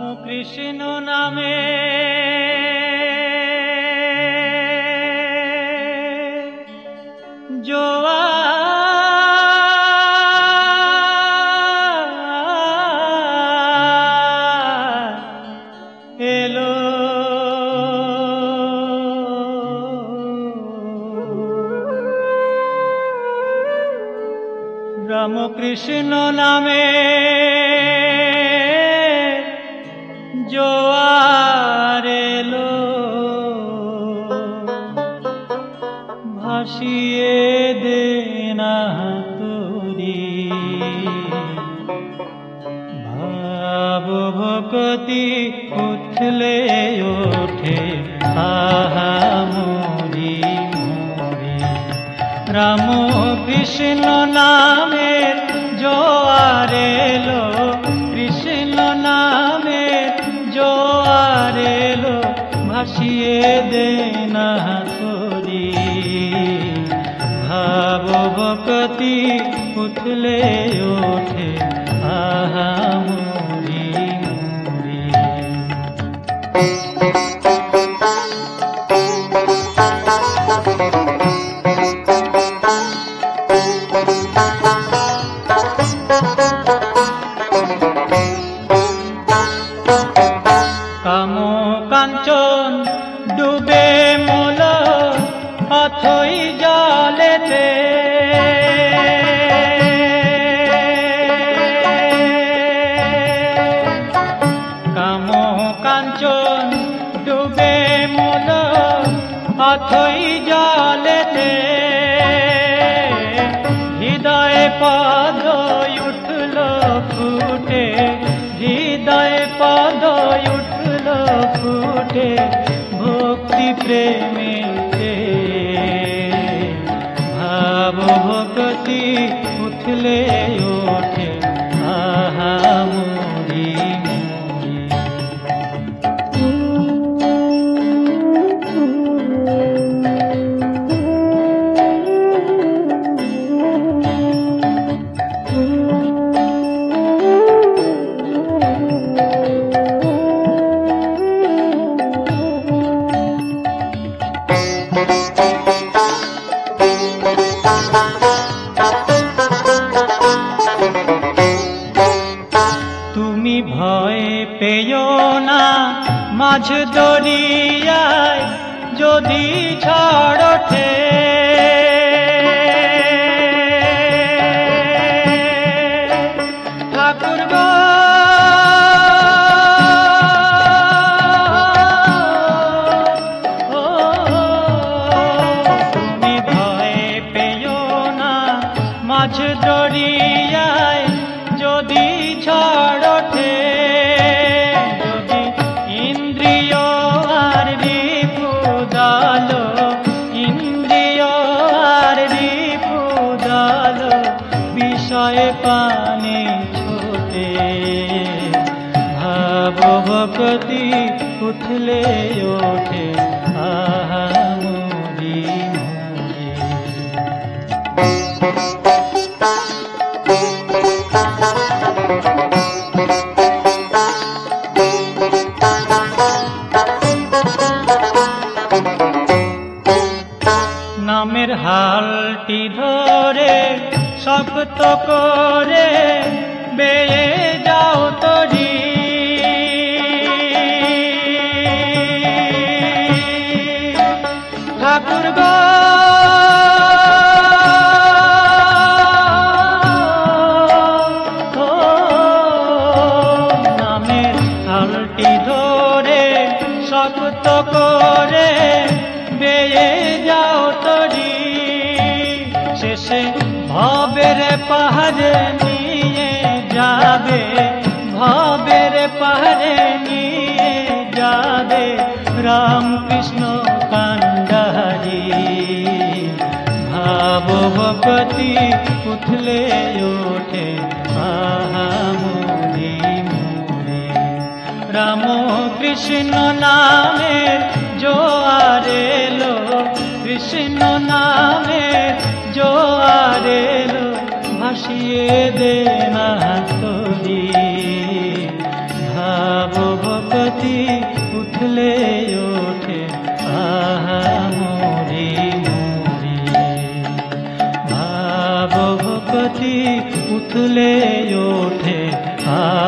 কৃষ্ণ নামে জোয়ার এলো, রামকৃষ্ণ নামে জোয়ার এলো, ভাসিয়ে দে না তোরি ভাব ভক্তি উঠলে ওঠে আহা মরি মরি। রাম কৃষ্ণ নামের জোয়ার এলো, কৃষ্ণ নামের জোয়ার এলো, ভাসিয়ে দে না তোরি ভাব ভক্তি উঠলে ওঠে আহা মরি মরি। কাম কাঞ্চন ডুবে মূল অথই জলেতে, কাম কাঞ্চন ডুবে মূল অথই জলেতে, হৃদয়ে পদ উঠল ফুটে, হৃদয়ে পদ উঠল ফুটে ভক্তি প্রেমেতে, ভাব ভক্তি উঠলে ওঠে আহা মরি মরি। তুমি ভয় পেও না মাঝ দরিয়ায় যদি ঝড় ওঠে, ঠাকুর গো তুমি ভয় পেও না মাঝ দরিয়ায় যদি ঝড় ওঠে, যদি ইন্দ্রিয় আর রিপুদাল, ইন্দ্রিয় আর রিপুদাল বিষয়ে পানে ছোটে, ভাব ভক্তি উঠলে ওঠে আহা মরি মরি। নামের হালটি ধরে শক্ত করে বেয়ে যাও তরি, ঠাকুর গো নামের হালটি ধরে শক্ত করে বেয়ে যাও তরি, শেষে ভবের পাহাড়ে নিয়ে যাবে, ভবের পাহাড়ে নিয়ে যাবে রামকৃষ্ণ কান্ডারি, ভাব ভক্তি উঠলে ওঠে আহা মরি মরি। রাম কৃষ্ণ নামের জোয়ার এলো, কৃষ্ণ নামের জোয়ার এলো, ভাসিয়ে দে না তোরি ভাব উথলে ওঠে আহা মোরে মোরে। ভাব ভক্তি উথলে ওঠে